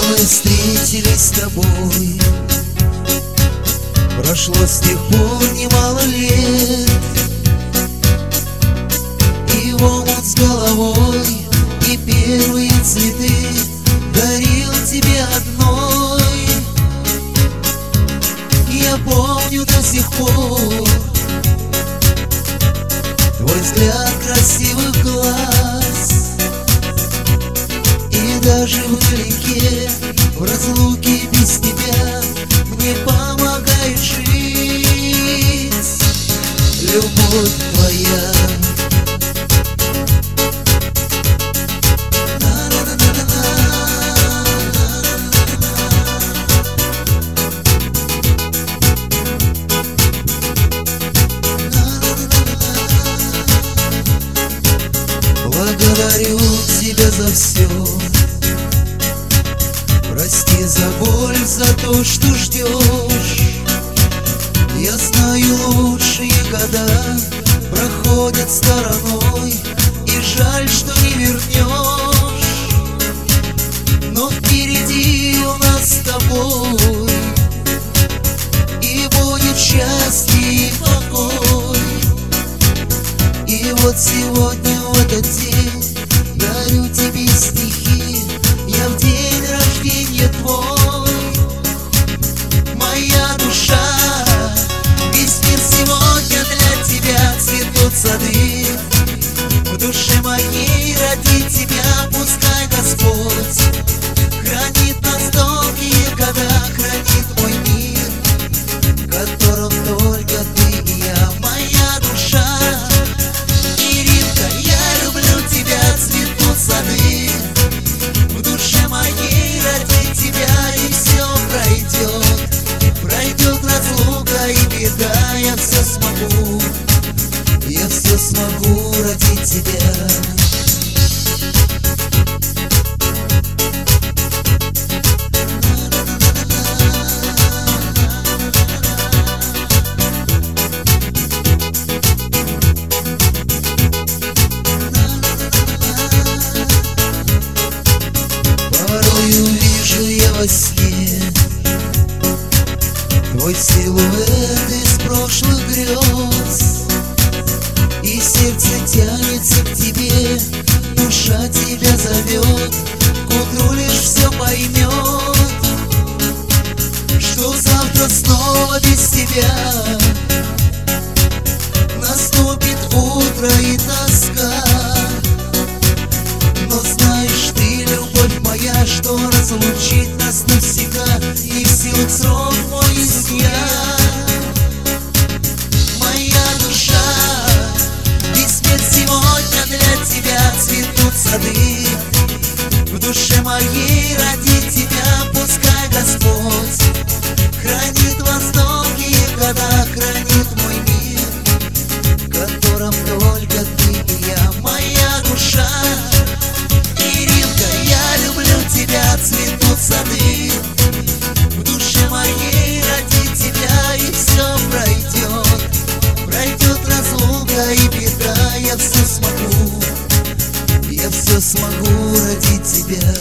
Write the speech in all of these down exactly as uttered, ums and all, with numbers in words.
мы встретились с тобой. Прошло с тех пор немало лет, и в омут с головой, и первые цветы дарил тебе одной. Я помню до сих пор твой взгляд красивых глаз, и даже вдалеке, в разлуке без тебя, мне помогает жить любовь твоя. Благодарю тебя за все. Прости за боль, за то, что ждешь. Я знаю, лучшие года проходят стороной, и жаль, что не вернешь. Но впереди у нас с тобой и будет счастье и покой. И вот сегодня, в этот день, дарю тебе стихи. Я в день рождения твой. Моя душа, весь мир сегодня для тебя, цветут сады. В душе моей ради тебя пускай Господь хранит нас долгие года, хранит мой мир, в котором только ты и я. Моя душа, сады. В душе моей ради тебя и все пройдет. Пройдет разлука и беда. Я все смогу, я все смогу ради тебя. Вижу я во сне твой силуэт из прошлых грез, и сердце тянется к тебе, душа тебя зовет. К утру лишь все поймет, что завтра снова без тебя наступит утро и тоска. Но знаешь ты, любовь моя, что разлучить нас навсегда не в силах срок мой изъять. Моя душа, весь мир сегодня для тебя, цветут сады. В душе моей ради тебя пускай Господь хранит вас долгие года, хранит мой мир, в котором только ты и я. Моя душа, тебя, цветут сады. В душе моей ради тебя и все пройдет. Пройдет разлука и беда. Я все смогу, я все смогу ради тебя.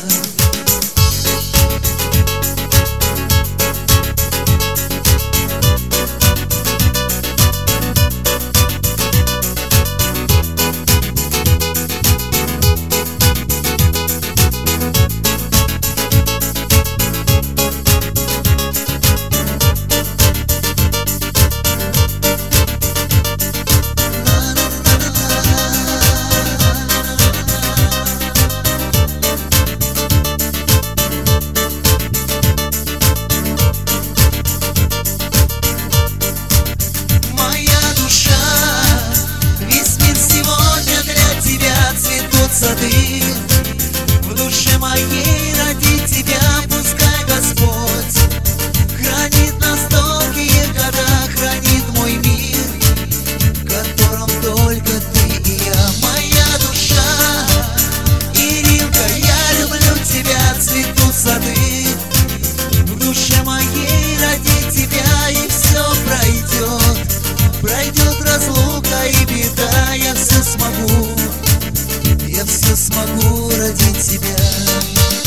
Сады. В душе моей ради тебя пускай Господь хранит нас долгие года, хранит мой мир, в котором только ты и я. Моя душа, Иринка, я люблю тебя, цветут сады. В душе моей ради тебя и все пройдет. Пройдет разлука и беда. Я все смогу, я все смогу ради тебя.